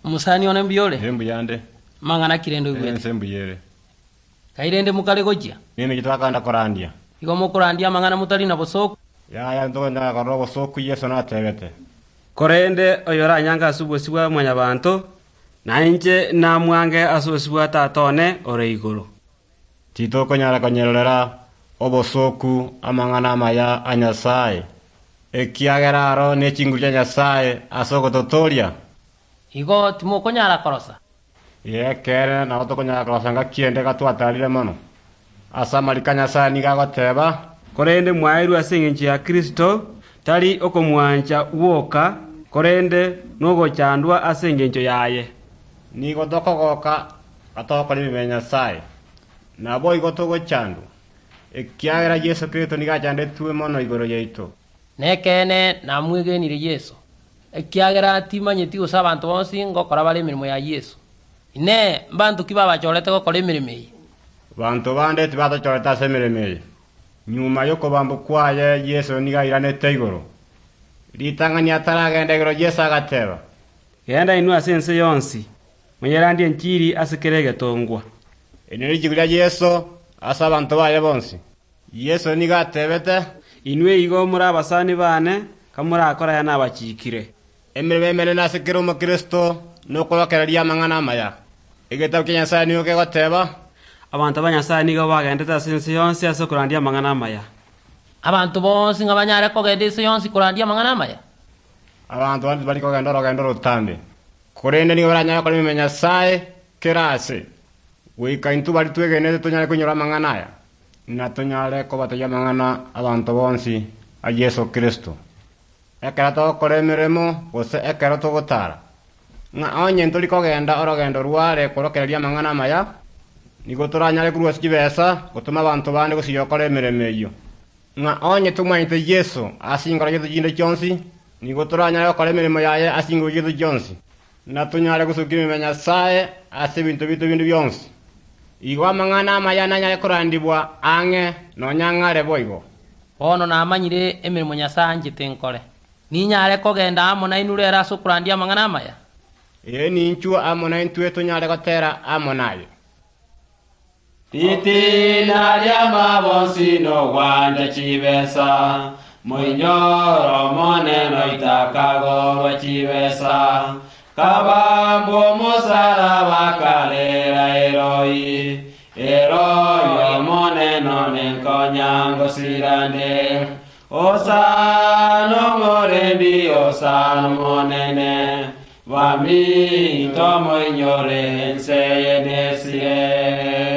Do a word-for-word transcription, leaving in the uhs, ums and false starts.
Musani one mbiole. Hembu yande. Mangana kirendo igwete. Hembu yere. Kairende mukale gojia. Nini kitaka anda korandia. Igo mukorandia mangana mutali na bosoku. Ya ya ndo na karo bosoku Yesu na tebete. Korende oyora nyanga subosibwa mwanya bantu. Na inje na mwange asosibwa tatone ore iguru. Tito konyara konyerera obosoku amangana maya anyasaye. Ekiageraro ne chingulya nyasaye asoko totoria. Igo timo konyara korosa. Ye kere na oto konyara korosa nga kiende katwatalire mono. Asa malikanya sa niga goteba korende mwairu asengenchi ya Kristo tali okomwanja uoka korende nogo chandwa asengencho yaye. Nigo doko goka atoko libimenya sai. Na boy gotogo chandu. Ekiagira Yesu Kristo niga chande tuwe mono igoro yeito. Nekene na mwegenire Yesu. Ekiagira timanyeti usa bantu bonsi ngokora bale mirimo ya Yesu. Ine bantu kiba bachorete gokora emirimo iyi. Bantu bande tibato choreta semirimo. Nyuma yoko bambu kwaye Yesu niga iranete igoro. Litanganya taragenda igoro Yesu agateba. Genda inu asense yonsi. Mwenyerandi enchiri asikerege tongwa. Eneri jigulya Yesu asa bantu baye bonsi. Yesu niga atebete inwe igo muri abasani bane kamura akora ya nabachikire. Emirimo emene nasikira mu Kristo no kubakereria mangana maya. Igetabu kinyasaye niyo kegoteba abantu abanyasaye nigo bagendete asense yonsi asokurandia mangana maya. Abantu bonsi ngabanyare kogende ise yonsi kurandia mangana maya. Abantu bandi bali kogenda rogendo rutambe. Korende nigo baranyara kuri menya sae kerase. Wika intu bali twegenete tonyare kunyura mangana aya. Na tonyare ko bataya mangana abantu bonsi a Yesu Kristo. Ekera to kore miremo ose ekera to gotara. Nga onye ntuli kogenda orogendo ruare korokereria mangana maya. Nigo turanyare kuruwa sikibesa gutuma abantu bande gusiyokore mireme iyo. Nga onye tumanyite Yesu asingora yetu jinde kyonsi nigo turanyare kore miremo yaye asingo yetu kyonsi. Na tunyare gusukimi menya sae ase bintu bitu bintu byonsi. Igwa mangana maya nanyare kurandibwa ange no nyangare boigo. Bono na amanyire emirimo Nyasaye tenkore. Ninyare kogenda amona inurera sukurandia mangana maya. Ye ninchu amona intwe tonyare gotera amonayo. Titi naria mabonsi no gwanda chibesa. Moinyoro moneno itakago wa chibesa. Kabambo musaraba kalera eroi. Eroi moneno nenkonyango sirande. Osano morendi osano monene. Vami tomo ignore enseye nesie.